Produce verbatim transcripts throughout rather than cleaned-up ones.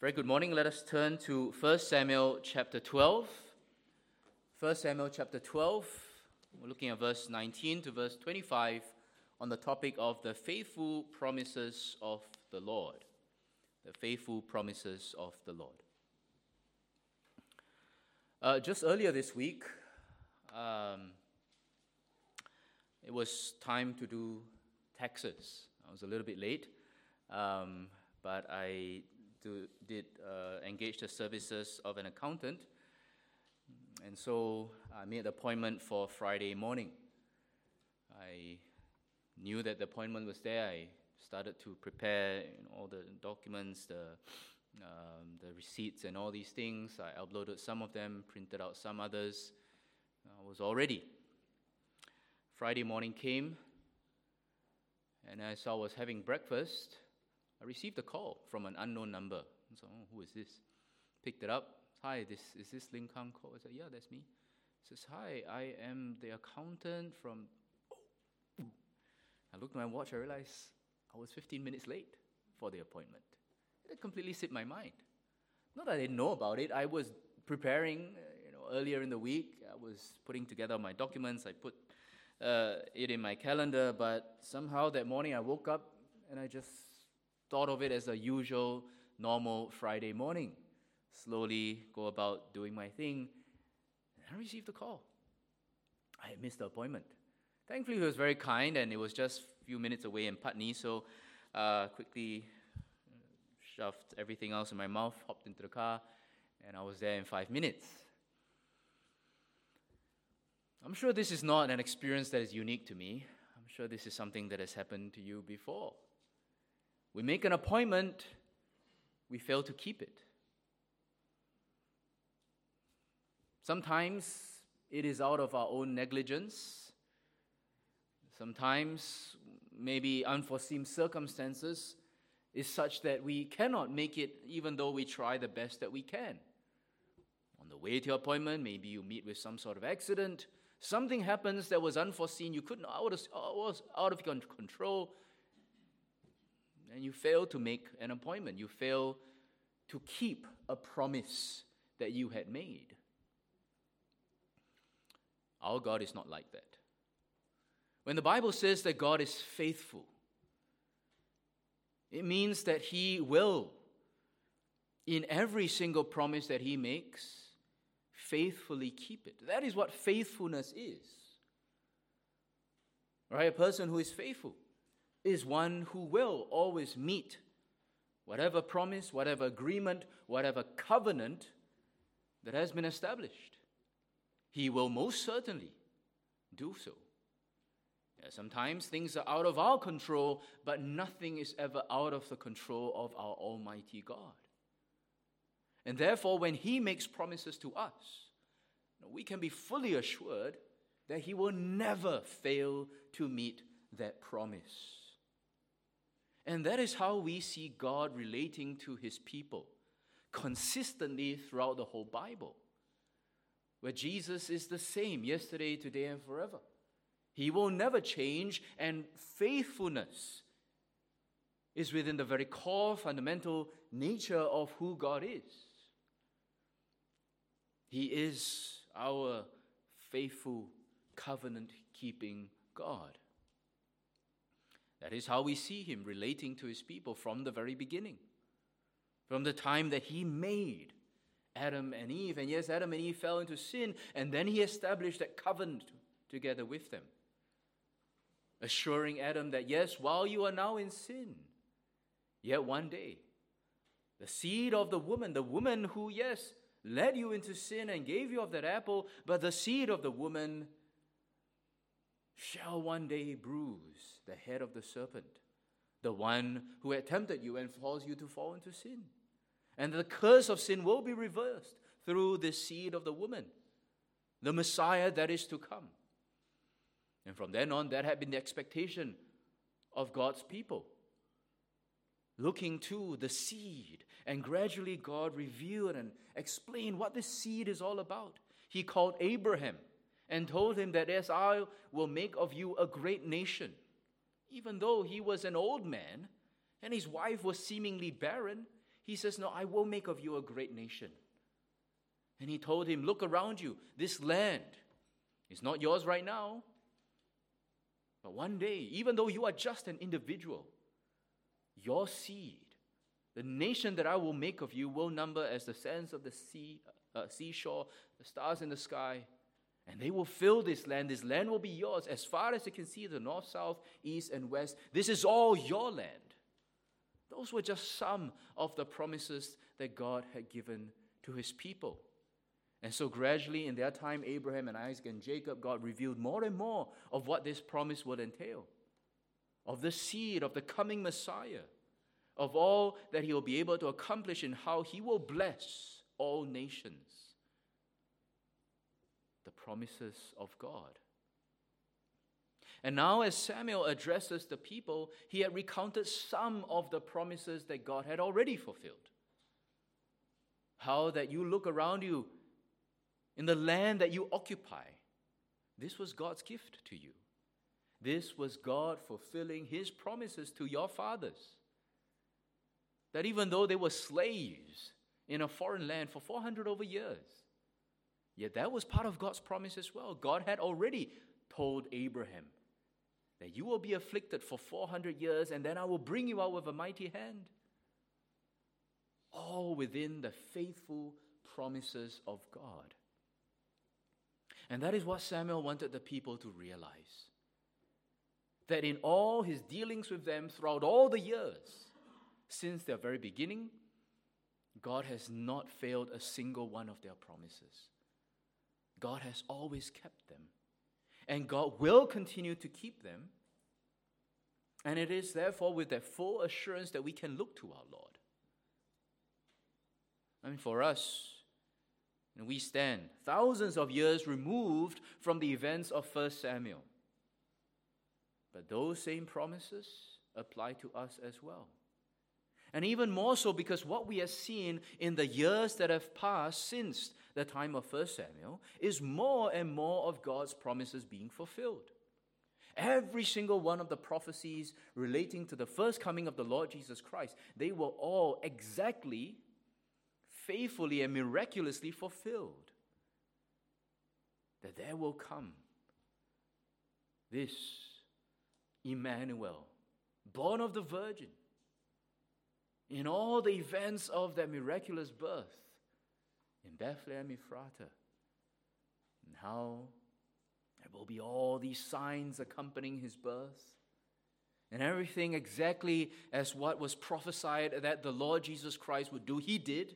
Very good morning. Let us turn to First Samuel chapter twelve. First Samuel chapter twelve. We're looking at verse nineteen to verse twenty-five on the topic of the faithful promises of the Lord. The faithful promises of the Lord. Uh, just earlier this week, um, it was time to do taxes. I was a little bit late, um, but I do, did uh, engage the services of an accountant, and so I made the appointment for Friday morning. I knew that the appointment was there. I started to prepare you know, all the documents, the um, the receipts and all these things. I uploaded some of them, printed out some others. I was all ready. Friday morning came, and as I was having breakfast, I received a call from an unknown number. I said, oh, who is this? Picked it up. Hi, this is this Lim Kang Ko? I said, yeah, that's me. He says, hi, I am the accountant from... Oh. I looked at my watch, I realized I was fifteen minutes late for the appointment. It completely slipped my mind. Not that I didn't know about it. I was preparing, uh, you know, earlier in the week. I was putting together my documents. I put uh, it in my calendar, but somehow that morning I woke up and I just thought of it as a usual, normal Friday morning. Slowly go about doing my thing, and I received a call. I had missed the appointment. Thankfully, he was very kind, and it was just a few minutes away in Putney, so uh, quickly shoved everything else in my mouth, hopped into the car, and I was there in five minutes. I'm sure this is not an experience that is unique to me. I'm sure this is something that has happened to you before. We make an appointment, we fail to keep it. Sometimes it is out of our own negligence. Sometimes maybe unforeseen circumstances is such that we cannot make it even though we try the best that we can. On the way to your appointment, maybe you meet with some sort of accident. Something happens that was unforeseen. You couldn't, out of, was out of your control. And you fail to make an appointment. You fail to keep a promise that you had made. Our God is not like that. When the Bible says that God is faithful, it means that He will, in every single promise that He makes, faithfully keep it. That is what faithfulness is. Right? A person who is faithful is one who will always meet whatever promise, whatever agreement, whatever covenant that has been established. He will most certainly do so. Yeah, sometimes things are out of our control, but nothing is ever out of the control of our Almighty God. And therefore, when He makes promises to us, we can be fully assured that He will never fail to meet that promise. And that is how we see God relating to His people consistently throughout the whole Bible, where Jesus is the same yesterday, today, and forever. He will never change, and faithfulness is within the very core, fundamental nature of who God is. He is our faithful, covenant-keeping God. That is how we see Him relating to His people from the very beginning. From the time that He made Adam and Eve. And yes, Adam and Eve fell into sin, and then He established that covenant together with them. Assuring Adam that yes, while you are now in sin, yet one day, the seed of the woman, the woman who, yes, led you into sin and gave you of that apple, but the seed of the woman shall one day bruise the head of the serpent, the one who had tempted you and caused you to fall into sin. And the curse of sin will be reversed through the seed of the woman, the Messiah that is to come. And from then on, that had been the expectation of God's people, looking to the seed. And gradually God revealed and explained what this seed is all about. He called Abraham and told him that, yes, I will make of you a great nation. Even though he was an old man and his wife was seemingly barren, He says, no, I will make of you a great nation. And he told him, look around you. This land is not yours right now. But one day, even though you are just an individual, your seed, the nation that I will make of you, will number as the sands of the sea, uh, seashore, the stars in the sky. And they will fill this land. This land will be yours as far as you can see, the north, south, east, and west. This is all your land. Those were just some of the promises that God had given to his people. And so gradually in their time, Abraham and Isaac and Jacob, God revealed more and more of what this promise would entail, of the seed, of the coming Messiah, of all that he will be able to accomplish and how he will bless all nations. The promises of God. And now as Samuel addresses the people, he had recounted some of the promises that God had already fulfilled. How that you look around you in the land that you occupy. This was God's gift to you. This was God fulfilling his promises to your fathers. That even though they were slaves in a foreign land for four hundred over years, yet that was part of God's promise as well. God had already told Abraham that you will be afflicted for four hundred years and then I will bring you out with a mighty hand. All within the faithful promises of God. And that is what Samuel wanted the people to realize. That in all his dealings with them throughout all the years, since their very beginning, God has not failed a single one of their promises. God has always kept them. And God will continue to keep them. And it is therefore with that full assurance that we can look to our Lord. I mean, for us, and we stand thousands of years removed from the events of First Samuel. But those same promises apply to us as well. And even more so because what we have seen in the years that have passed since the time of First Samuel is more and more of God's promises being fulfilled. Every single one of the prophecies relating to the first coming of the Lord Jesus Christ, they were all exactly, faithfully, and miraculously fulfilled. That there will come this Emmanuel, born of the Virgin, in all the events of that miraculous birth in Bethlehem Ephrata, and how there will be all these signs accompanying his birth, and everything exactly as what was prophesied that the Lord Jesus Christ would do, he did.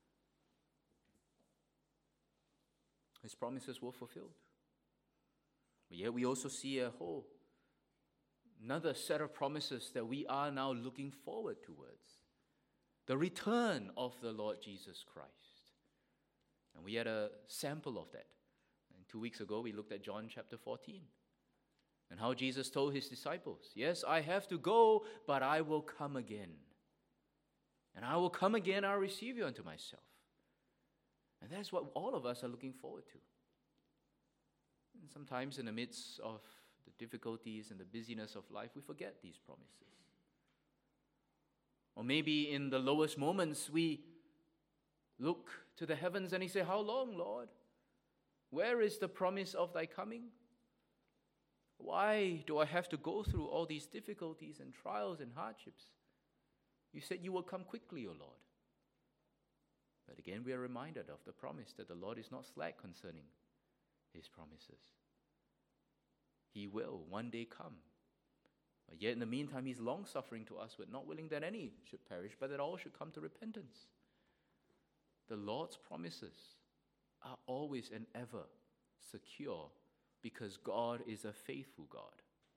His promises were fulfilled. But yet we also see a whole another set of promises that we are now looking forward towards. The return of the Lord Jesus Christ. And we had a sample of that. And two weeks ago, we looked at John chapter fourteen. And how Jesus told his disciples, yes, I have to go, but I will come again. And I will come again, I'll receive you unto myself. And that's what all of us are looking forward to. And sometimes in the midst of the difficulties and the busyness of life, we forget these promises. Or maybe in the lowest moments, we look to the heavens and we say, how long, Lord? Where is the promise of thy coming? Why do I have to go through all these difficulties and trials and hardships? You said you will come quickly, O Lord. But again, we are reminded of the promise that the Lord is not slack concerning his promises. He will one day come. But yet in the meantime, he's long-suffering to us, but not willing that any should perish, but that all should come to repentance. The Lord's promises are always and ever secure because God is a faithful God.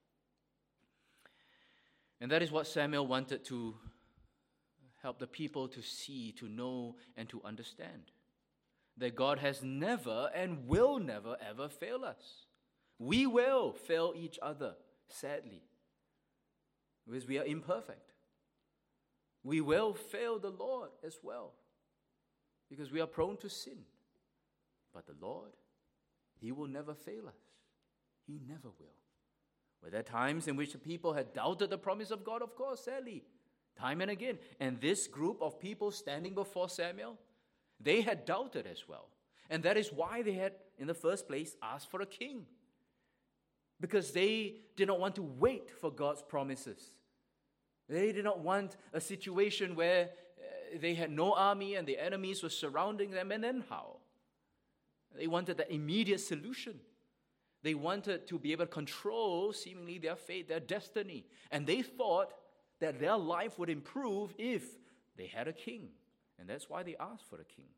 And that is what Samuel wanted to help the people to see, to know, and to understand. That God has never and will never ever fail us. We will fail each other, sadly, because we are imperfect. We will fail the Lord as well, because we are prone to sin. But the Lord, he will never fail us. He never will. Were there times in which the people had doubted the promise of God? Of course, sadly. time and again. And this group of people standing before Samuel, they had doubted as well. And that is why they had, in the first place, asked for a king. Because they did not want to wait for God's promises. They did not want a situation where uh, they had no army and the enemies were surrounding them, and then how? They wanted that immediate solution. They wanted to be able to control, seemingly, their fate, their destiny. And they thought that their life would improve if they had a king. And that's why they asked for a king.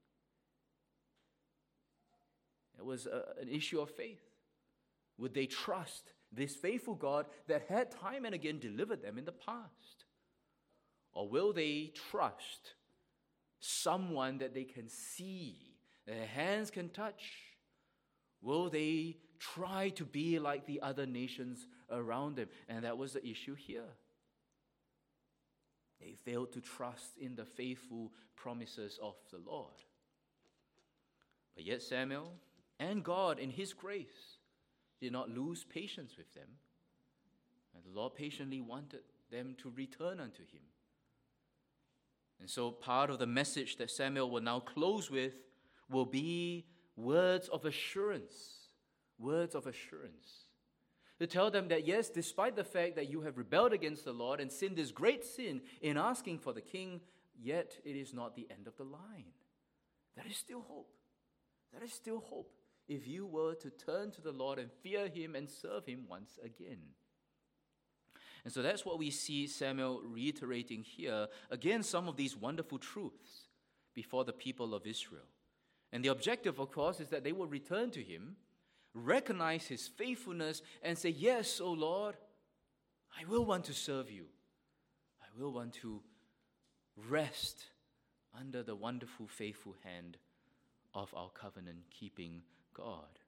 It was a, an issue of faith. Would they trust this faithful God that had time and again delivered them in the past? Or will they trust someone that they can see, that their hands can touch? Will they try to be like the other nations around them? And that was the issue here. They failed to trust in the faithful promises of the Lord. But yet Samuel and God, in His grace, did not lose patience with them. And the Lord patiently wanted them to return unto Him. And so part of the message that Samuel will now close with will be words of assurance. Words of assurance. To tell them that yes, despite the fact that you have rebelled against the Lord and sinned this great sin in asking for the king, yet it is not the end of the line. There is still hope. There is still hope if you were to turn to the Lord and fear Him and serve Him once again. And so that's what we see Samuel reiterating here. Again, some of these wonderful truths before the people of Israel. And the objective, of course, is that they will return to Him, recognize His faithfulness, and say, yes, O Lord, I will want to serve You. I will want to rest under the wonderful, faithful hand of our covenant-keeping God.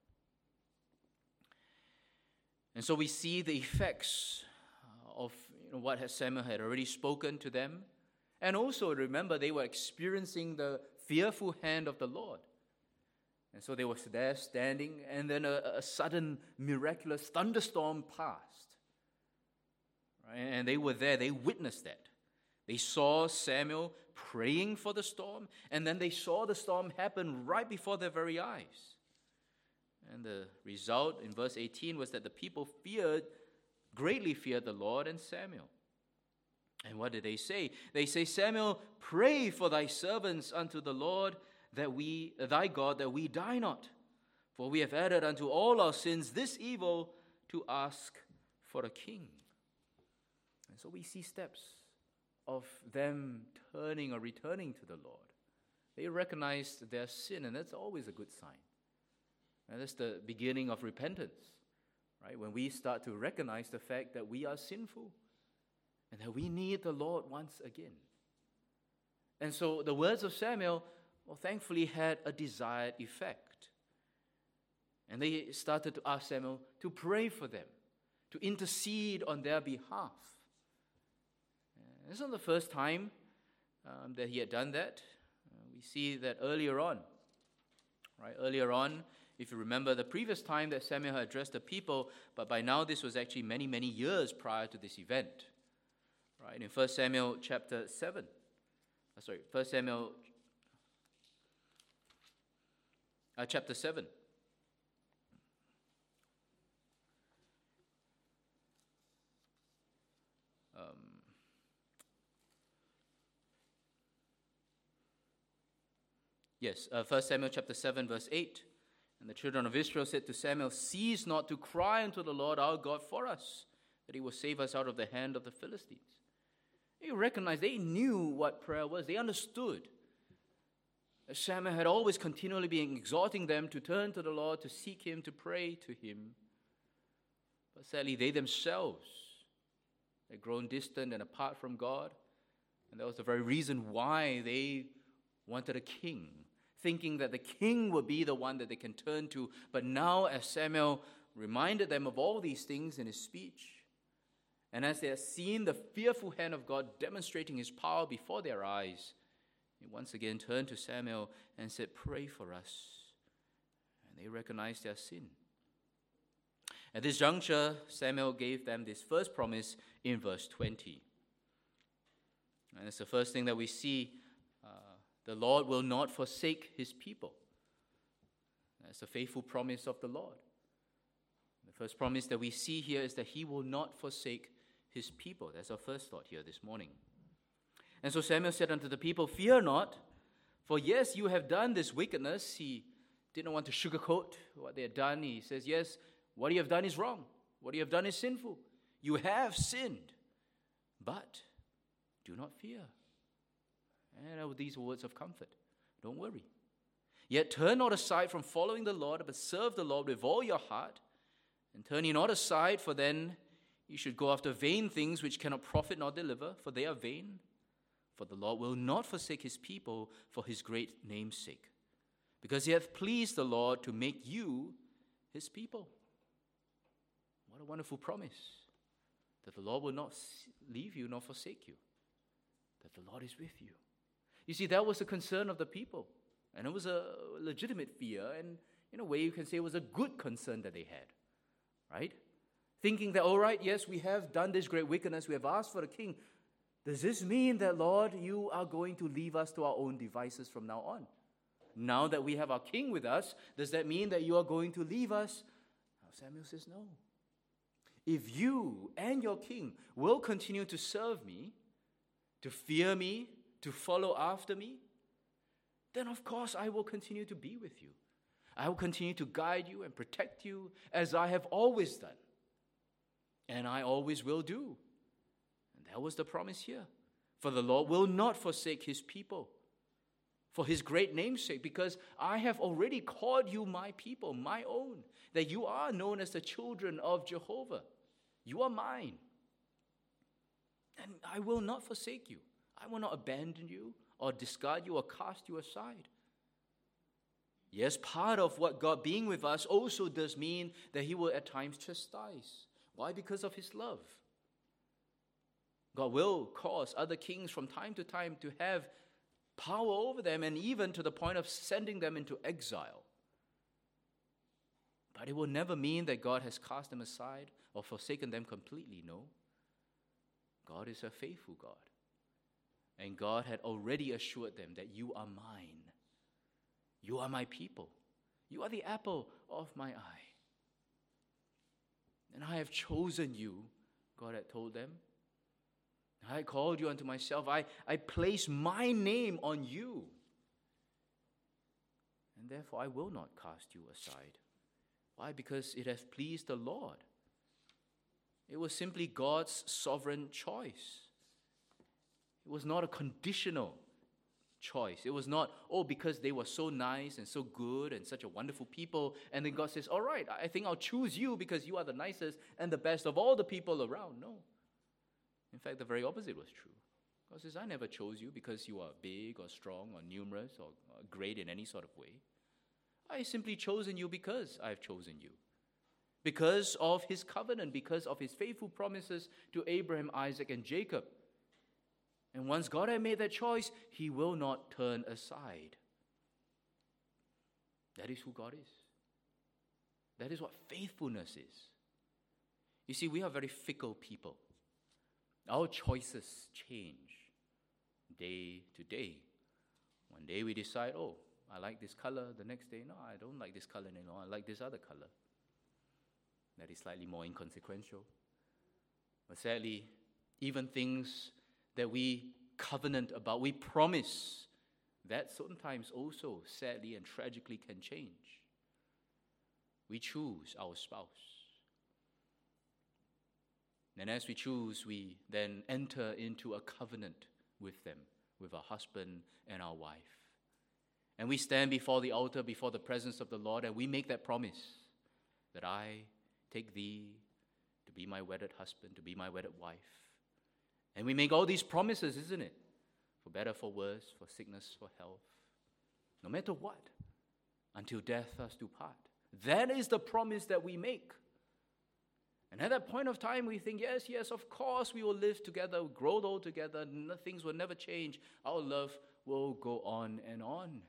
And so we see the effects of you know, what Samuel had already spoken to them. And also remember, they were experiencing the fearful hand of the Lord. And so they were there standing, and then a, a sudden miraculous thunderstorm passed. Right? And they were there, they witnessed that. They saw Samuel praying for the storm, and then they saw the storm happen right before their very eyes. And the result in verse eighteen was that the people feared, greatly feared the Lord and Samuel. And what did they say? They say, Samuel, pray for thy servants unto the Lord, that we, thy God, that we die not. For we have added unto all our sins this evil to ask for a king. And so we see steps of them turning or returning to the Lord. They recognized their sin, and that's always a good sign. And that's the beginning of repentance, right? When we start to recognize the fact that we are sinful and that we need the Lord once again. And so the words of Samuel, well, thankfully had a desired effect. And they started to ask Samuel to pray for them, to intercede on their behalf. And it's not the first time um, that he had done that. Uh, we see that earlier on. Right, earlier on, if you remember the previous time that Samuel had addressed the people, but by now this was actually many, many years prior to this event. Right, in First Samuel chapter seven. Uh, sorry, First Samuel uh, chapter seven. Um, yes, uh, First Samuel chapter seven, verse eight. And the children of Israel said to Samuel, cease not to cry unto the Lord our God for us, that He will save us out of the hand of the Philistines. They recognized, they knew what prayer was. They understood. Samuel had always continually been exhorting them to turn to the Lord, to seek Him, to pray to Him. But sadly, they themselves had grown distant and apart from God. And that was the very reason why they wanted a king, thinking that the king would be the one that they can turn to. But now, as Samuel reminded them of all these things in his speech, and as they had seen the fearful hand of God demonstrating His power before their eyes, they once again turned to Samuel and said, pray for us. And they recognized their sin. At this juncture, Samuel gave them this first promise in verse twenty. And it's the first thing that we see. Uh, the Lord will not forsake his people. That's a faithful promise of the Lord. The first promise that we see here is that he will not forsake his people. That's our first thought here this morning. And so Samuel said unto the people, "Fear not, for yes, you have done this wickedness." He didn't want to sugarcoat what they had done. He says, yes, what you have done is wrong. What you have done is sinful. You have sinned. But do not fear. And these words of comfort. Don't worry. Yet turn not aside from following the Lord, but serve the Lord with all your heart. And turn ye not aside, for then you should go after vain things which cannot profit nor deliver, for they are vain. For the Lord will not forsake his people for his great name's sake, because he hath pleased the Lord to make you his people. What a wonderful promise, that the Lord will not leave you nor forsake you, that the Lord is with you. You see, that was the concern of the people, and it was a legitimate fear, and in a way you can say it was a good concern that they had, right? Thinking that, all right, yes, we have done this great wickedness, we have asked for the king. Does this mean that, Lord, you are going to leave us to our own devices from now on? Now that we have our king with us, does that mean that you are going to leave us? Now Samuel says, no. If you and your king will continue to serve me, to fear me, to follow after me, then of course I will continue to be with you. I will continue to guide you and protect you as I have always done. And I always will do. And that was the promise here. For the Lord will not forsake his people for his great name's sake, because I have already called you my people, my own, that you are known as the children of Jehovah. You are mine. And I will not forsake you. I will not abandon you or discard you or cast you aside. Yes, part of what God being with us also does mean that he will at times chastise. Why? Because of his love. God will cause other kings from time to time to have power over them, and even to the point of sending them into exile. But it will never mean that God has cast them aside or forsaken them completely. No. God is a faithful God. And God had already assured them that you are mine. You are my people. You are the apple of my eye. And I have chosen you, God had told them. I called you unto myself. I, I place my name on you. And therefore I will not cast you aside. Why? Because it has pleased the Lord. It was simply God's sovereign choice. It was not a conditional choice. It was not, oh, because they were so nice and so good and such a wonderful people, and then God says, all right, I think I'll choose you because you are the nicest and the best of all the people around. No. In fact, the very opposite was true. God says, I never chose you because you are big or strong or numerous or great in any sort of way. I simply chosen you because I have chosen you. Because of his covenant, because of his faithful promises to Abraham, Isaac, and Jacob. And once God had made that choice, he will not turn aside. That is who God is. That is what faithfulness is. You see, we are very fickle people. Our choices change day to day. One day we decide, oh, I like this color. The next day, no, I don't like this color anymore. I like this other color. That is slightly more inconsequential. But sadly, even things that we covenant about, we promise, that sometimes also sadly and tragically can change. We choose our spouse. And as we choose, we then enter into a covenant with them, with our husband and our wife. And we stand before the altar, before the presence of the Lord, and we make that promise that I take thee to be my wedded husband, to be my wedded wife. And we make all these promises, isn't it? For better, for worse, for sickness, for health. No matter what, until death us do part. That is the promise that we make. And at that point of time, we think, yes, yes, of course we will live together, grow old together, things will never change. Our love will go on and on.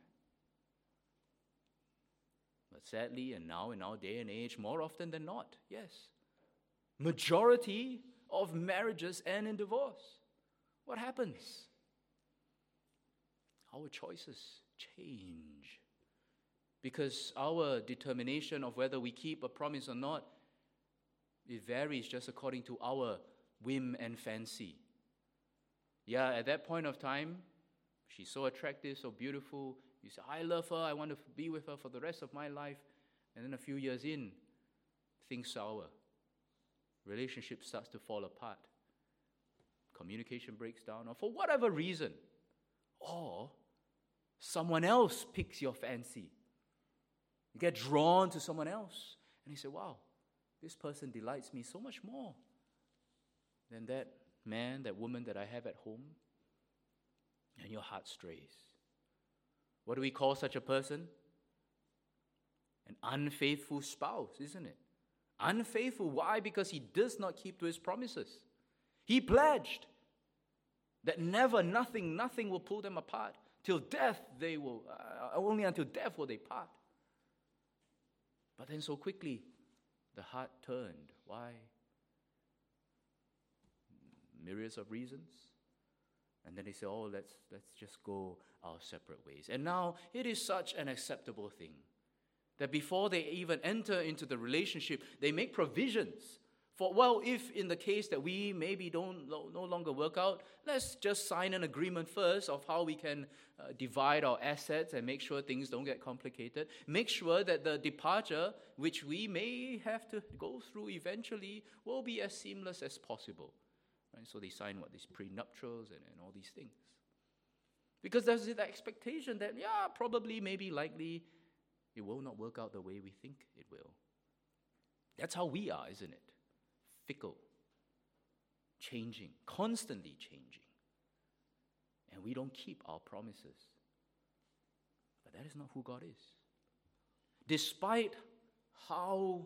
But sadly, and now in our day and age, more often than not, yes, majority of marriages end in divorce. What happens? our choices change. Because our determination of whether we keep a promise or not, it varies just according to our whim and fancy. Yeah, at that point of time, she's so attractive, so beautiful. You say, I love her, I want to be with her for the rest of my life. And then a few years in, things sour. Relationship starts to fall apart. Communication breaks down, or for whatever reason. Or someone else picks your fancy. You get drawn to someone else. And you say, wow, this person delights me so much more than that man, that woman that I have at home. And your heart strays. What do we call such a person? An unfaithful spouse, isn't it? Unfaithful. Why? Because he does not keep to his promises. He pledged that never, nothing, nothing will pull them apart. Till death they will, uh, only until death will they part. But then so quickly, the heart turned. Why? Myriads of reasons. And then they say, oh, let's, let's just go our separate ways. And now it is such an acceptable thing that before they even enter into the relationship, they make provisions for, well, if in the case that we maybe don't no, no longer work out, let's just sign an agreement first of how we can uh, divide our assets and make sure things don't get complicated. Make sure that the departure, which we may have to go through eventually, will be as seamless as possible. Right? So they sign what these prenuptials and, and all these things. Because there's the expectation that, yeah, probably, maybe, likely, it will not work out the way we think it will. That's how we are, isn't it? Fickle, changing, constantly changing. And we don't keep our promises. But that is not who God is. Despite how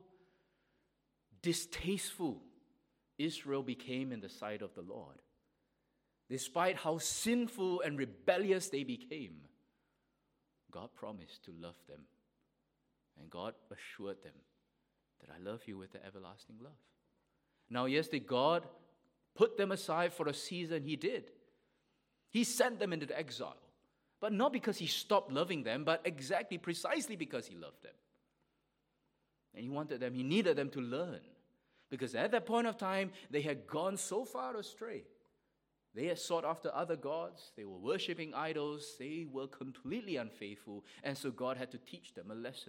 distasteful Israel became in the sight of the Lord, despite how sinful and rebellious they became, God promised to love them. And God assured them that I love you with the everlasting love. Now, yes, did God put them aside for a season? He did. He sent them into exile. But not because he stopped loving them, but exactly, precisely because he loved them. And he wanted them, he needed them to learn. Because at that point of time, they had gone so far astray. They had sought after other gods. They were worshipping idols. They were completely unfaithful. And so God had to teach them a lesson.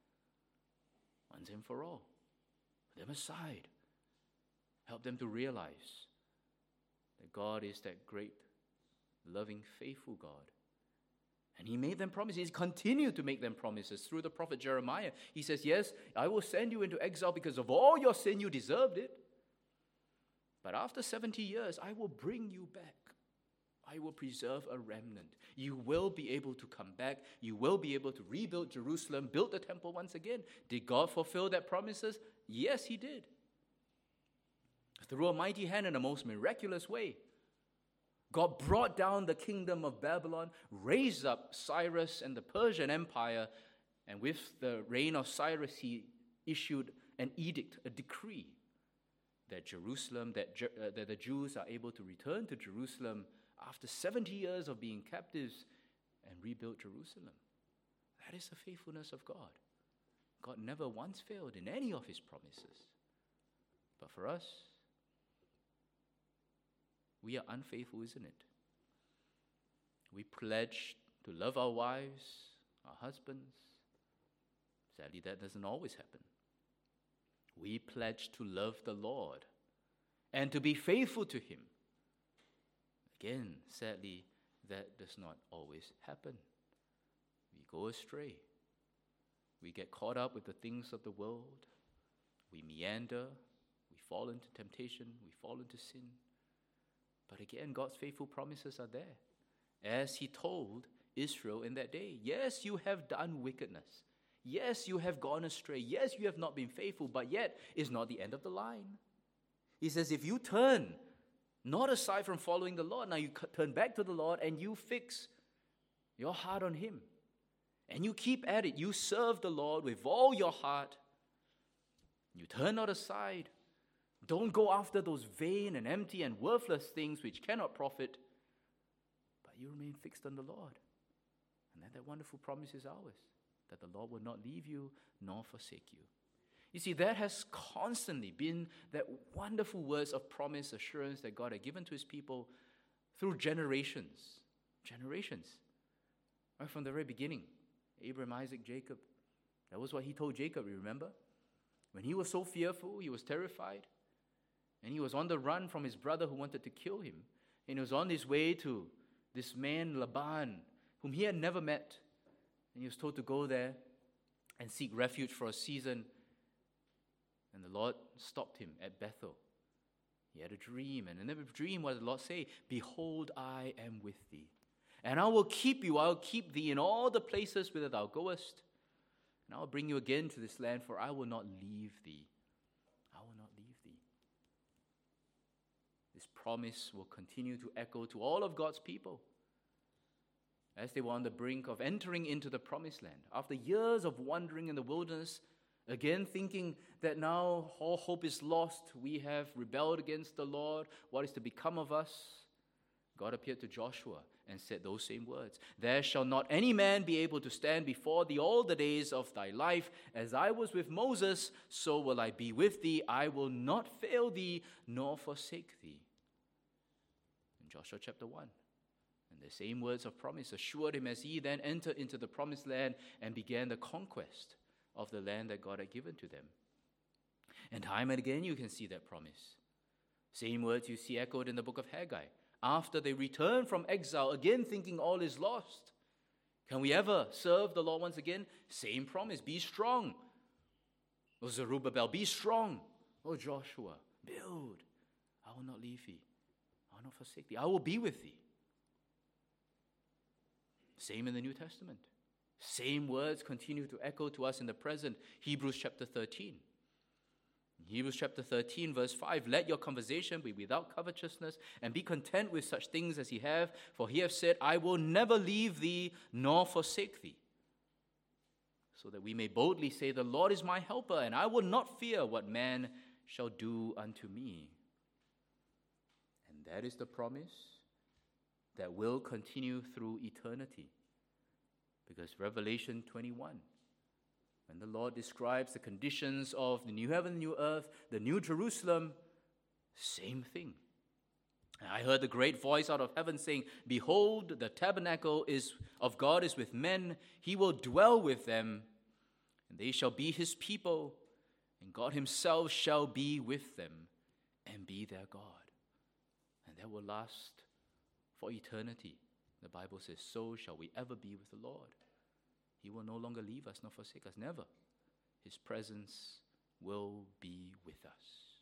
Once and for all. Put them aside. Help them to realize that God is that great, loving, faithful God. And he made them promises. He continued to make them promises through the prophet Jeremiah. He says, yes, I will send you into exile because of all your sin. You deserved it. But after seventy years, I will bring you back. I will preserve a remnant. You will be able to come back. You will be able to rebuild Jerusalem, build the temple once again. Did God fulfill that promises? Yes, he did. Through a mighty hand in a most miraculous way. God brought down the kingdom of Babylon, raised up Cyrus and the Persian Empire, and with the reign of Cyrus, he issued an edict, a decree, that Jerusalem, that, uh, that the Jews are able to return to Jerusalem after seventy years of being captives and rebuild Jerusalem. That is the faithfulness of God. God never once failed in any of his promises. But for us, we are unfaithful, isn't it? We pledge to love our wives, our husbands. Sadly, that doesn't always happen. We pledge to love the Lord and to be faithful to him. Again, sadly, that does not always happen. We go astray. We get caught up with the things of the world. We meander. We fall into temptation. We fall into sin. But again, God's faithful promises are there. As he told Israel in that day, yes, you have done wickedness. Yes, you have gone astray. Yes, you have not been faithful, but yet it's not the end of the line. He says, if you turn not aside from following the Lord, now you turn back to the Lord and you fix your heart on him. And you keep at it. You serve the Lord with all your heart. You turn not aside. Don't go after those vain and empty and worthless things which cannot profit, but you remain fixed on the Lord. And then that wonderful promise is ours, that the Lord will not leave you nor forsake you. You see, that has constantly been that wonderful words of promise, assurance that God had given to his people through generations. Generations. Right from the very beginning. Abraham, Isaac, Jacob. That was what he told Jacob, you remember? When he was so fearful, he was terrified, and he was on the run from his brother who wanted to kill him. And he was on his way to this man, Laban, whom he had never met. And he was told to go there and seek refuge for a season. And the Lord stopped him at Bethel. He had a dream. And in the dream, what did the Lord say? Behold, I am with thee. And I will keep you, I will keep thee in all the places whither thou goest. And I will bring you again to this land, for I will not leave thee. I will not leave thee. This promise will continue to echo to all of God's people as they were on the brink of entering into the promised land. After years of wandering in the wilderness, again thinking that now all hope is lost, we have rebelled against the Lord, what is to become of us? God appeared to Joshua and said those same words. There shall not any man be able to stand before thee all the days of thy life. As I was with Moses, so will I be with thee. I will not fail thee, nor forsake thee. In Joshua chapter one. And the same words of promise assured him as he then entered into the promised land and began the conquest of the land that God had given to them. And time and again you can see that promise. Same words you see echoed in the book of Haggai. After they return from exile, again thinking all is lost. Can we ever serve the Lord once again? Same promise, be strong. Oh, Zerubbabel, be strong. Oh, Joshua, build. I will not leave thee. I will not forsake thee. I will be with thee. Same in the New Testament. Same words continue to echo to us in the present. Hebrews chapter thirteen. Hebrews chapter thirteen, verse five, let your conversation be without covetousness, and be content with such things as ye have, for he hath said, I will never leave thee nor forsake thee. So that we may boldly say, the Lord is my helper, and I will not fear what man shall do unto me. And that is the promise that will continue through eternity. Because Revelation twenty-one, when the Lord describes the conditions of the new heaven, new earth, the new Jerusalem, same thing. And I heard the great voice out of heaven saying, behold, the tabernacle is of God is with men. He will dwell with them, and they shall be his people, and God himself shall be with them and be their God. And that will last for eternity. The Bible says, so shall we ever be with the Lord. He will no longer leave us nor forsake us, never. His presence will be with us.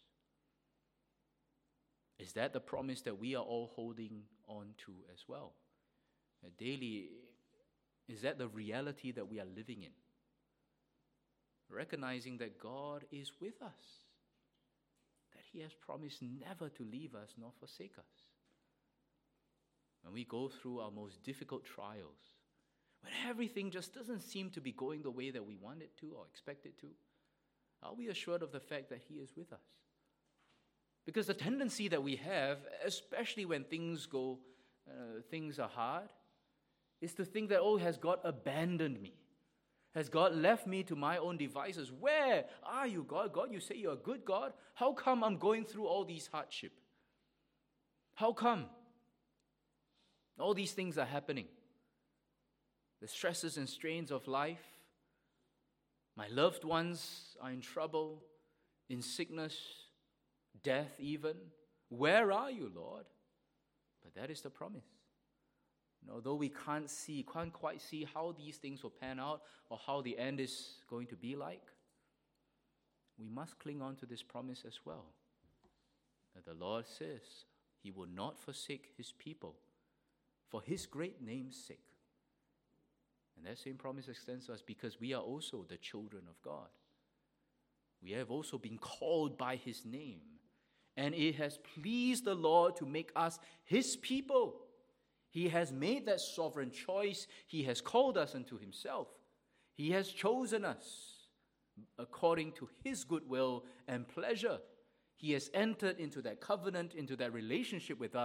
Is that the promise that we are all holding on to as well? That daily, is that the reality that we are living in? Recognizing that God is with us, that he has promised never to leave us nor forsake us. When we go through our most difficult trials, when everything just doesn't seem to be going the way that we want it to or expect it to, are we assured of the fact that he is with us? Because the tendency that we have, especially when things go, uh, things are hard, is to think that, oh, has God abandoned me? Has God left me to my own devices? Where are you, God? God, you say you're a good God. How come I'm going through all these hardship? How come? All these things are happening. The stresses and strains of life. My loved ones are in trouble, in sickness, death even. Where are you, Lord? But that is the promise. And although we can't see, can't quite see how these things will pan out or how the end is going to be like, we must cling on to this promise as well. That the Lord says he will not forsake his people for his great name's sake. And that same promise extends to us because we are also the children of God. We have also been called by his name. And it has pleased the Lord to make us his people. He has made that sovereign choice. He has called us unto himself. He has chosen us according to his good will and pleasure. He has entered into that covenant, into that relationship with us,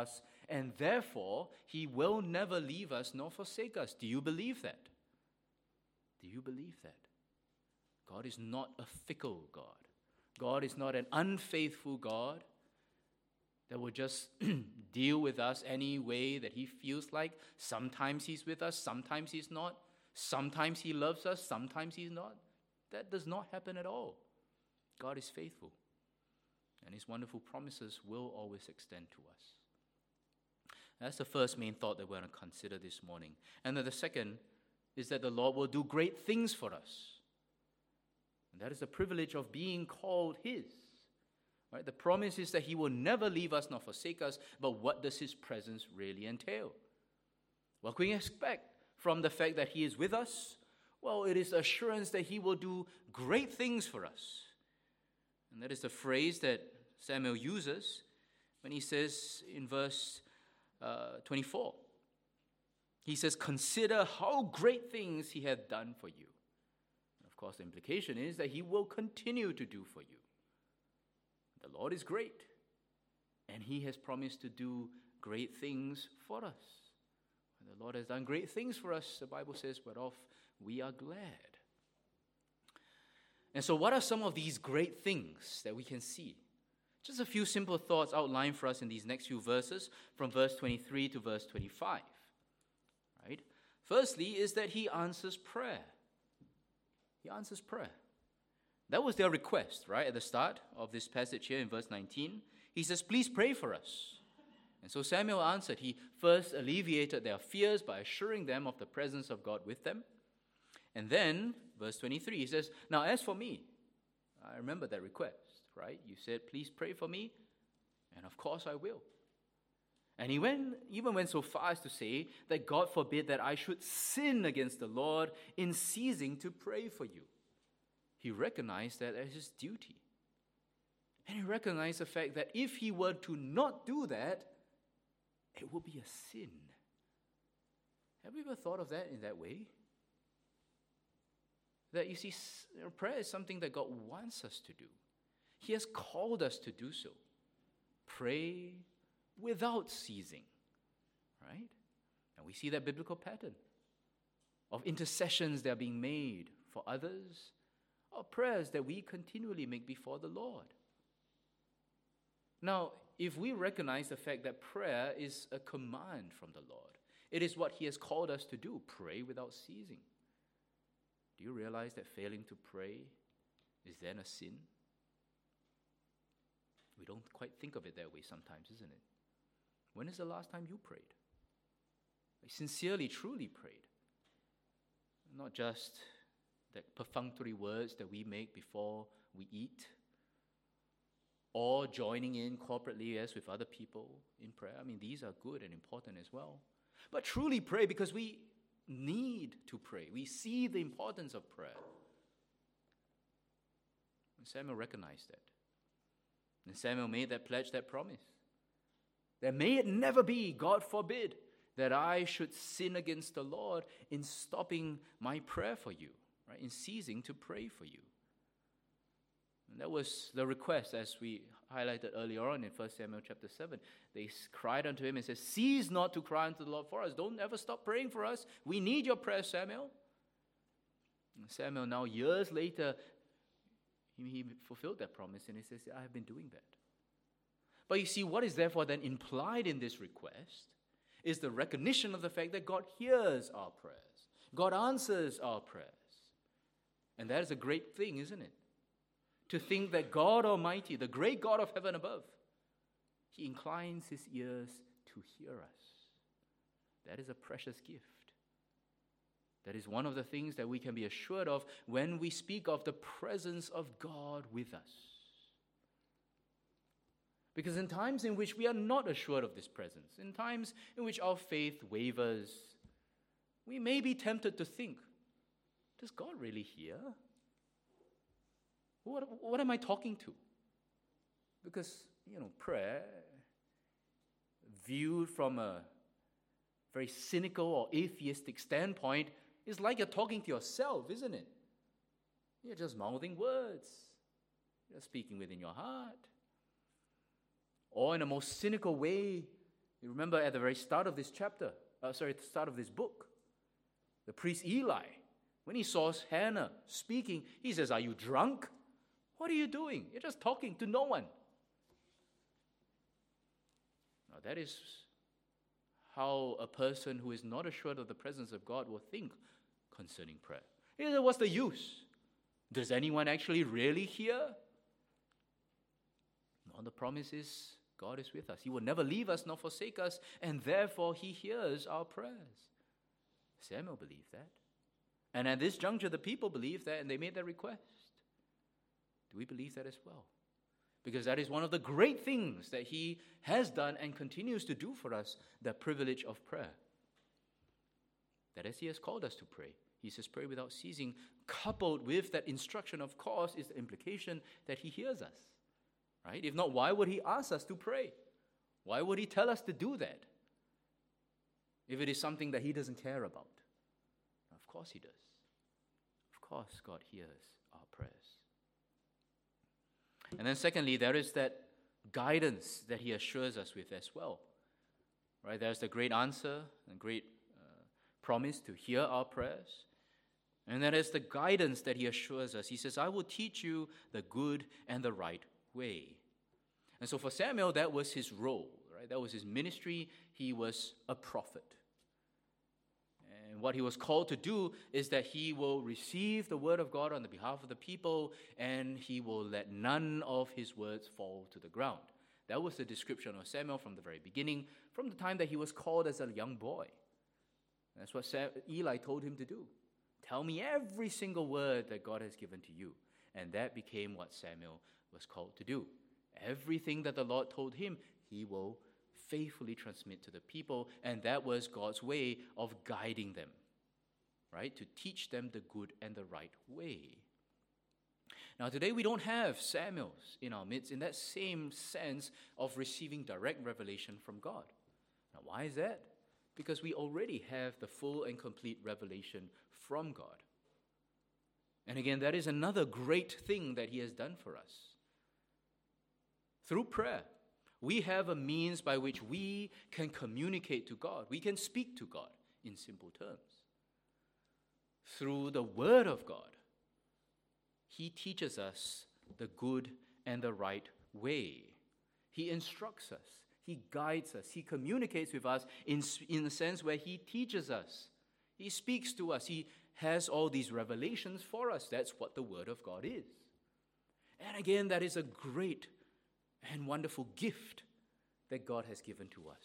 and therefore he will never leave us nor forsake us. Do you believe that? Do you believe that? God is not a fickle God. God is not an unfaithful God that will just deal with us any way that he feels like. Sometimes he's with us, sometimes he's not. Sometimes he loves us, sometimes he's not. That does not happen at all. God is faithful, and his wonderful promises will always extend to us. That's the first main thought that we're going to consider this morning. And then the second is that the Lord will do great things for us. And that is the privilege of being called his. Right? The promise is that he will never leave us nor forsake us, but what does his presence really entail? What can we expect from the fact that he is with us? Well, it is assurance that he will do great things for us. And that is the phrase that Samuel uses when he says in verse uh, twenty-four. He says, "Consider how great things he hath done for you." And of course, the implication is that he will continue to do for you. The Lord is great, and he has promised to do great things for us. And the Lord has done great things for us, the Bible says, whereof we are glad. And so what are some of these great things that we can see? Just a few simple thoughts outlined for us in these next few verses, from verse twenty-three to verse twenty-five. Right? Firstly is that he answers prayer. He answers prayer. That was their request, right, at the start of this passage here in verse nineteen. He says, "Please pray for us." And so Samuel answered. He first alleviated their fears by assuring them of the presence of God with them. And then, verse twenty-three, he says, "Now as for me," I remember that request, right? You said, "Please pray for me," and of course I will. And he went, even went so far as to say that God forbid that I should sin against the Lord in ceasing to pray for you. He recognized that as his duty. And he recognized the fact that if he were to not do that, it would be a sin. Have you ever thought of that in that way? That you see, prayer is something that God wants us to do. He has called us to do so. Pray without ceasing, right? And we see that biblical pattern of intercessions that are being made for others, or prayers that we continually make before the Lord. Now, if we recognize the fact that prayer is a command from the Lord, it is what he has called us to do, pray without ceasing. Do you realize that failing to pray is then a sin? We don't quite think of it that way sometimes, isn't it? When is the last time you prayed? Like sincerely, truly prayed. Not just the perfunctory words that we make before we eat, or joining in corporately as with other people in prayer. I mean, these are good and important as well. But truly pray because we need to pray. We see the importance of prayer. And Samuel recognized that. And Samuel made that pledge, that promise. That may it never be, God forbid, that I should sin against the Lord in stopping my prayer for you, right? In ceasing to pray for you. And that was the request, as we highlighted earlier on in First Samuel chapter seven. They cried unto him and said, "Cease not to cry unto the Lord for us. Don't ever stop praying for us. We need your prayer, Samuel." And Samuel, now years later, he, he fulfilled that promise, and he says, "I have been doing that." But you see, what is therefore then implied in this request is the recognition of the fact that God hears our prayers. God answers our prayers. And that is a great thing, isn't it? To think that God Almighty, the great God of heaven above, he inclines his ears to hear us. That is a precious gift. That is one of the things that we can be assured of when we speak of the presence of God with us. Because in times in which we are not assured of this presence, in times in which our faith wavers, we may be tempted to think, does God really hear? What, what am I talking to? Because, you know, prayer, viewed from a very cynical or atheistic standpoint, is like you're talking to yourself, isn't it? You're just mouthing words. You're speaking within your heart. Or in a most cynical way, You remember at the very start of this chapter, uh, sorry, at the start of this book, the priest Eli, when he saw Hannah speaking, he says, "Are you drunk? What are you doing? You're just talking to no one." Now that is how a person who is not assured of the presence of God will think concerning prayer. He said, "What's the use? Does anyone actually really hear?" No, the promise is God is with us. He will never leave us nor forsake us, and therefore He hears our prayers. Samuel believed that. And at this juncture, the people believed that, and they made their request. Do we believe that as well? Because that is one of the great things that He has done and continues to do for us, the privilege of prayer. That as He has called us to pray, He says pray without ceasing. Coupled with that instruction, of course, is the implication that He hears us. Right? If not, why would He ask us to pray? Why would He tell us to do that? If it is something that He doesn't care about. Of course He does. Of course God hears our prayers. And then secondly, there is that guidance that He assures us with as well. Right? There's the great answer and great uh, promise to hear our prayers. And that is the guidance that He assures us. He says, "I will teach you the good and the right way." And so for Samuel, that was his role, right? That was his ministry. He was a prophet. And what he was called to do is that he will receive the word of God on the behalf of the people, and he will let none of his words fall to the ground. That was the description of Samuel from the very beginning, from the time that he was called as a young boy. That's what Sam, Eli told him to do. Tell me every single word that God has given to you. And that became what Samuel was called to do. Everything that the Lord told him, he will faithfully transmit to the people, and that was God's way of guiding them, right? To teach them the good and the right way. Now today we don't have Samuels in our midst in that same sense of receiving direct revelation from God. Now why is that? Because we already have the full and complete revelation from God. And again, that is another great thing that He has done for us. Through prayer, we have a means by which we can communicate to God. We can speak to God in simple terms. Through the Word of God, He teaches us the good and the right way. He instructs us. He guides us. He communicates with us in, in the sense where He teaches us. He speaks to us. He has all these revelations for us. That's what the Word of God is. And again, that is a great and wonderful gift that God has given to us.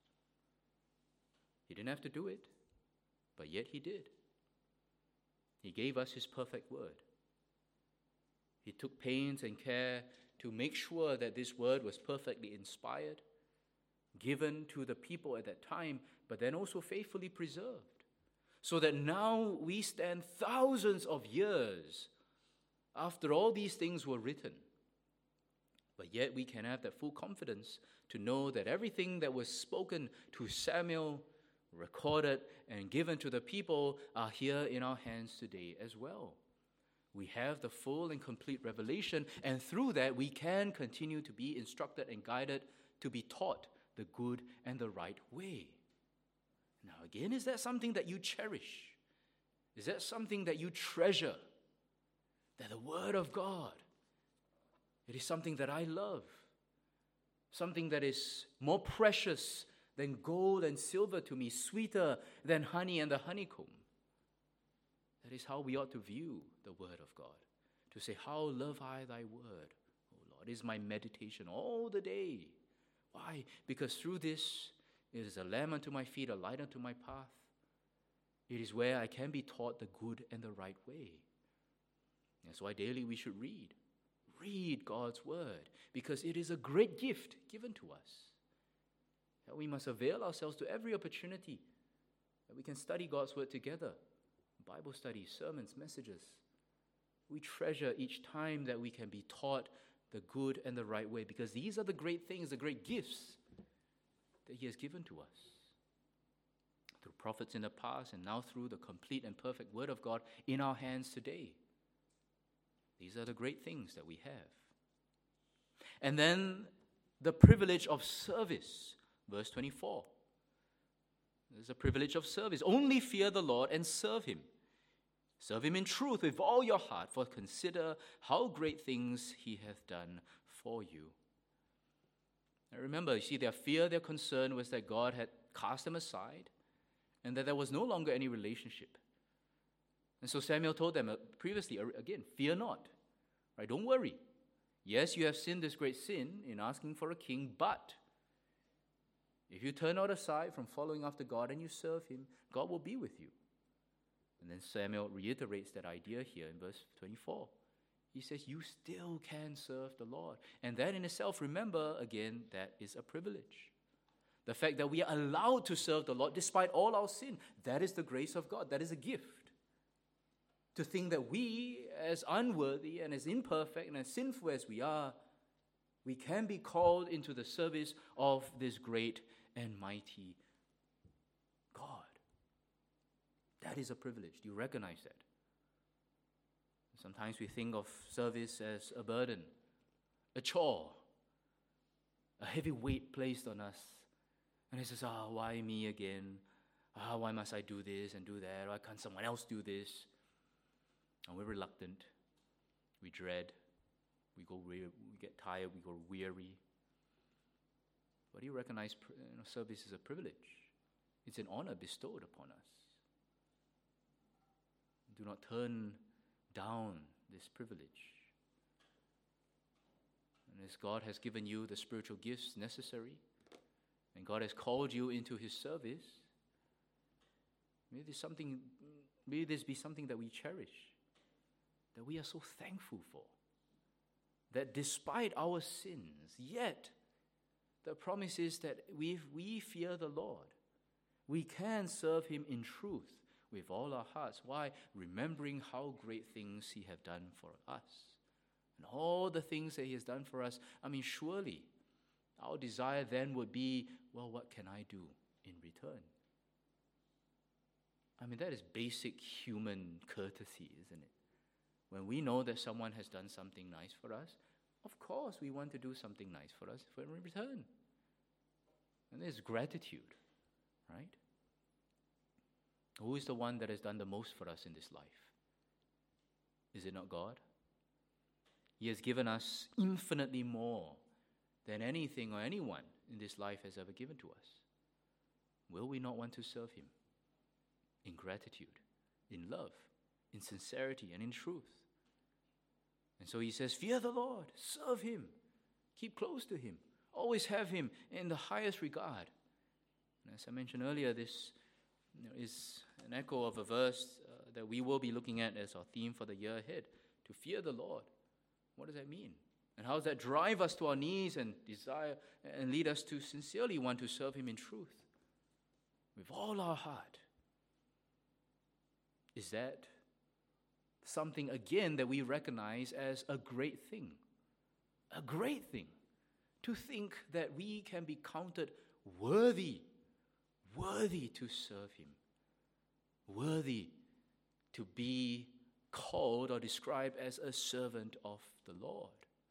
He didn't have to do it, but yet He did. He gave us His perfect Word. He took pains and care to make sure that this Word was perfectly inspired, given to the people at that time, but then also faithfully preserved, so that now we stand thousands of years after all these things were written. But yet we can have that full confidence to know that everything that was spoken to Samuel, recorded and given to the people are here in our hands today as well. We have the full and complete revelation, and through that we can continue to be instructed and guided to be taught the good and the right way. Now again, is that something that you cherish? Is that something that you treasure? That the Word of God, it is something that I love, something that is more precious than gold and silver to me, sweeter than honey and the honeycomb. That is how we ought to view the Word of God, to say, how love I thy Word, O Lord, is my meditation all the day. Why? Because through this, it is a lamp unto my feet, a light unto my path. It is where I can be taught the good and the right way. That's why daily we should read. Read God's Word, because it is a great gift given to us. That we must avail ourselves to every opportunity that we can study God's Word together. Bible studies, sermons, messages. We treasure each time that we can be taught the good and the right way, because these are the great things, the great gifts that He has given to us. Through prophets in the past, and now through the complete and perfect Word of God in our hands today. These are the great things that we have. And then the privilege of service Verse twenty-four. There's a privilege of service. Only fear the Lord and serve him. Serve him in truth with all your heart, for consider how great things he hath done for you. Now remember, you see, their fear, their concern was that God had cast them aside and that there was no longer any relationship. And so Samuel told them previously, again, fear not. Right? Don't worry. Yes, you have sinned this great sin in asking for a king, but if you turn not aside from following after God and you serve him, God will be with you. And then Samuel reiterates that idea here in verse twenty-four. He says, you still can serve the Lord. And that in itself, remember, again, that is a privilege. The fact that we are allowed to serve the Lord despite all our sin, that is the grace of God. That is a gift. To think that we, as unworthy and as imperfect and as sinful as we are, we can be called into the service of this great and mighty God. That is a privilege. Do you recognize that? Sometimes we think of service as a burden, a chore, a heavy weight placed on us. And it says, ah, oh, why me again? Ah, oh, why must I do this and do that? Why can't someone else do this? And we're reluctant. We dread. We go. We get tired. We go weary. But do you recognize you know, service is a privilege? It's an honor bestowed upon us. Do not turn down this privilege. And as God has given you the spiritual gifts necessary, and God has called you into his service, may this something, may this be something that we cherish, that we are so thankful for. That despite our sins, yet the promise is that if we fear the Lord, we can serve him in truth with all our hearts. Why? Remembering how great things he has done for us. And all the things that he has done for us, I mean, surely our desire then would be, well, what can I do in return? I mean, that is basic human courtesy, isn't it? When we know that someone has done something nice for us, of course we want to do something nice for us in return. And there's gratitude, right? Who is the one that has done the most for us in this life? Is it not God? He has given us infinitely more than anything or anyone in this life has ever given to us. Will we not want to serve him in gratitude, in love, in sincerity, and in truth? And so he says, fear the Lord, serve him, keep close to him, always have him in the highest regard. And as I mentioned earlier, this you know, is an echo of a verse uh, that we will be looking at as our theme for the year ahead, to fear the Lord. What does that mean? And how does that drive us to our knees and desire and lead us to sincerely want to serve him in truth with all our heart? Is that something, again, that we recognize as a great thing? A great thing. To think that we can be counted worthy, worthy to serve him, worthy to be called or described as a servant of the Lord.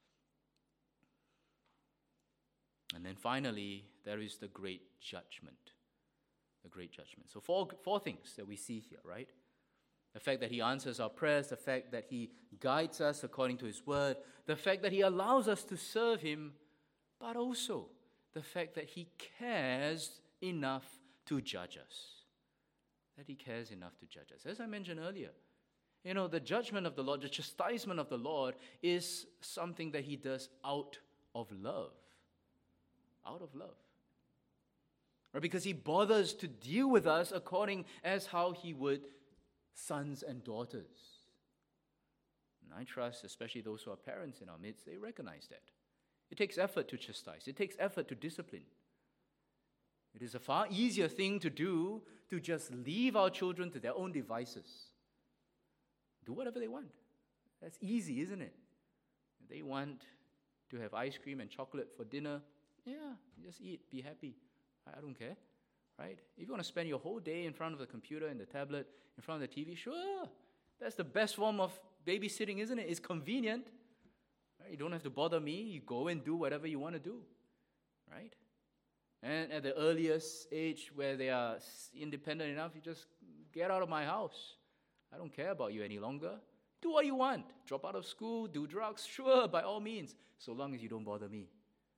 And then finally, there is the great judgment. The great judgment. So four, four things that we see here, right? The fact that he answers our prayers, the fact that he guides us according to his word, the fact that he allows us to serve him, but also the fact that he cares enough to judge us. That he cares enough to judge us. As I mentioned earlier, you know, the judgment of the Lord, the chastisement of the Lord is something that he does out of love. Out of love. Right? Because he bothers to deal with us according as how he would sons and daughters. And I trust, especially those who are parents in our midst, they recognize that. It takes effort to chastise. It takes effort to discipline. It is a far easier thing to do to just leave our children to their own devices. Do whatever they want. That's easy, isn't it? If they want to have ice cream and chocolate for dinner, yeah, just eat, be happy. I don't care, right? If you want to spend your whole day in front of the computer and the tablet, in front of the T V, sure. That's the best form of babysitting, isn't it? It's convenient. Right? You don't have to bother me. You go and do whatever you want to do, right? And at the earliest age where they are independent enough, you just get out of my house. I don't care about you any longer. Do what you want. Drop out of school, do drugs, sure, by all means, so long as you don't bother me.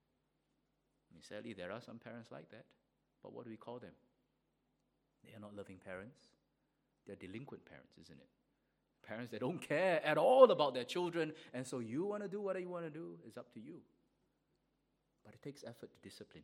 I mean, sadly, there are some parents like that. But what do we call them? They are not loving parents. They're delinquent parents, isn't it? Parents that don't care at all about their children, and so you want to do whatever you want to do, it's up to you. But it takes effort to discipline.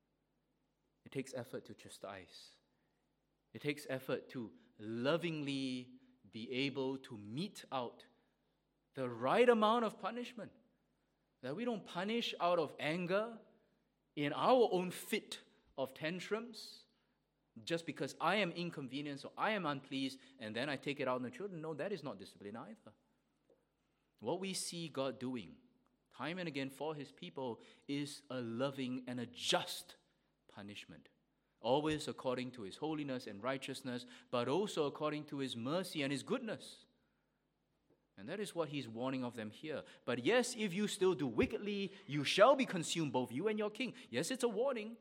It takes effort to chastise. It takes effort to lovingly be able to mete out the right amount of punishment. That we don't punish out of anger in our own fit of tantrums just because I am inconvenienced or I am unpleased and then I take it out on the children. No, that is not discipline either. What we see God doing time and again for his people is a loving and a just punishment. Always according to his holiness and righteousness, but also according to his mercy and his goodness. And that is what he's warning of them here. But yes, if you still do wickedly, you shall be consumed, both you and your king. Yes, it's a warning,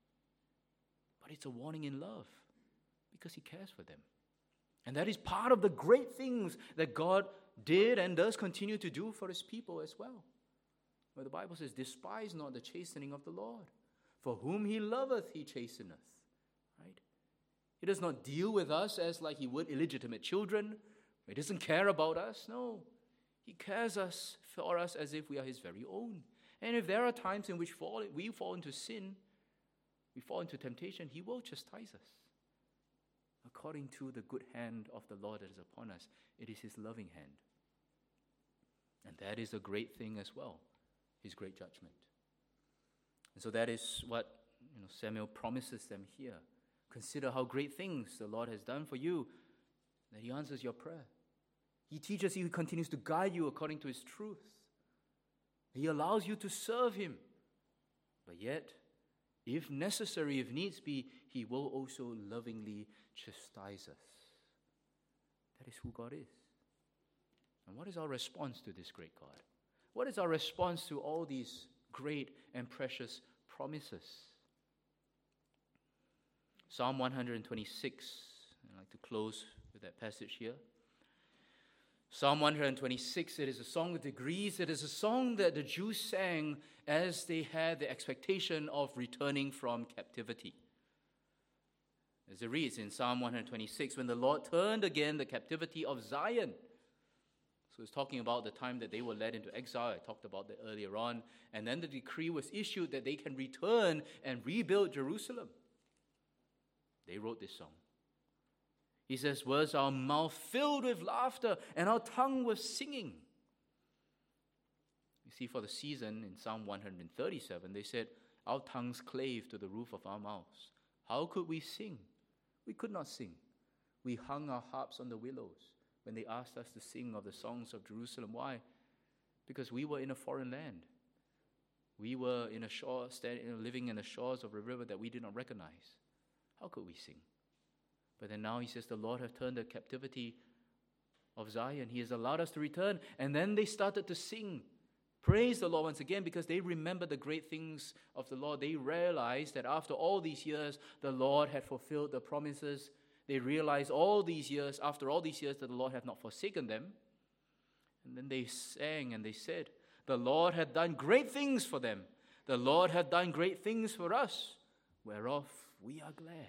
but it's a warning in love because he cares for them. And that is part of the great things that God did and does continue to do for his people as well. Where the Bible says, despise not the chastening of the Lord. For whom he loveth, he chasteneth. Right? He does not deal with us as like he would illegitimate children. He doesn't care about us. No. He cares us for us as if we are his very own. And if there are times in which fall, we fall into sin, we fall into temptation, he will chastise us. According to the good hand of the Lord that is upon us. It is his loving hand. And that is a great thing as well. His great judgment. And so that is what you know, Samuel promises them here. Consider how great things the Lord has done for you, that he answers your prayer. He teaches you, he continues to guide you according to his truth. He allows you to serve him. But yet, if necessary, if needs be, he will also lovingly chastise us. That is who God is. And what is our response to this great God? What is our response to all these great and precious promises? Psalm one twenty-six, I'd like to close with that passage here. Psalm one twenty-six, it is a song of degrees. It is a song that the Jews sang as they had the expectation of returning from captivity. As it reads in Psalm one twenty-six, when the Lord turned again the captivity of Zion. So it's talking about the time that they were led into exile. I talked about that earlier on. And then the decree was issued that they can return and rebuild Jerusalem. They wrote this song. He says, was our mouth filled with laughter and our tongue with singing. You see, for the season in Psalm one thirty-seven, they said, our tongues clave to the roof of our mouths. How could we sing? We could not sing. We hung our harps on the willows when they asked us to sing of the songs of Jerusalem. Why? Because we were in a foreign land. We were in a shore, living in the shores of a river that we did not recognize. How could we sing? But then now he says the Lord has turned the captivity of Zion. He has allowed us to return. And then they started to sing. Praise the Lord once again because they remember the great things of the Lord. They realized that after all these years, the Lord had fulfilled the promises. They realized all these years, after all these years, that the Lord had not forsaken them. And then they sang and they said, the Lord had done great things for them. The Lord had done great things for us, whereof we are glad.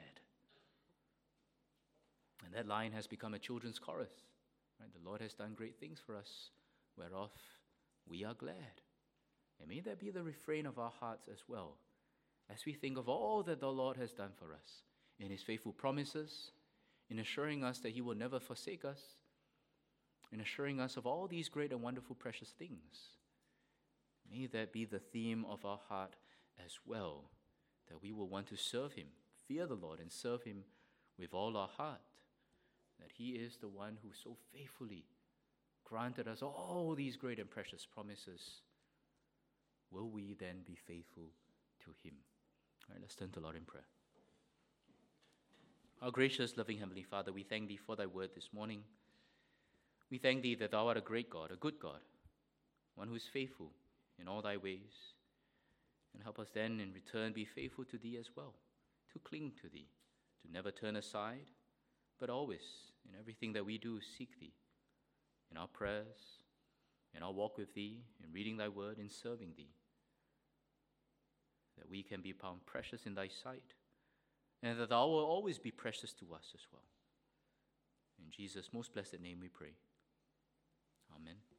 And that line has become a children's chorus. Right? The Lord has done great things for us, whereof we are glad. And may that be the refrain of our hearts as well, as we think of all that the Lord has done for us in his faithful promises, in assuring us that he will never forsake us, in assuring us of all these great and wonderful precious things. May that be the theme of our heart as well, that we will want to serve him, fear the Lord, and serve him with all our heart, that he is the one who so faithfully granted us all these great and precious promises. Will we then be faithful to him? All right, let's turn to the Lord in prayer. Our gracious, loving Heavenly Father, we thank thee for thy word this morning. We thank thee that thou art a great God, a good God, one who is faithful in all thy ways. And help us then in return be faithful to thee as well, to cling to thee, to never turn aside, but always in everything that we do seek thee, in our prayers, in our walk with thee, in reading thy word, in serving thee, that we can be found precious in thy sight, and that thou will always be precious to us as well. In Jesus' most blessed name we pray. Amen.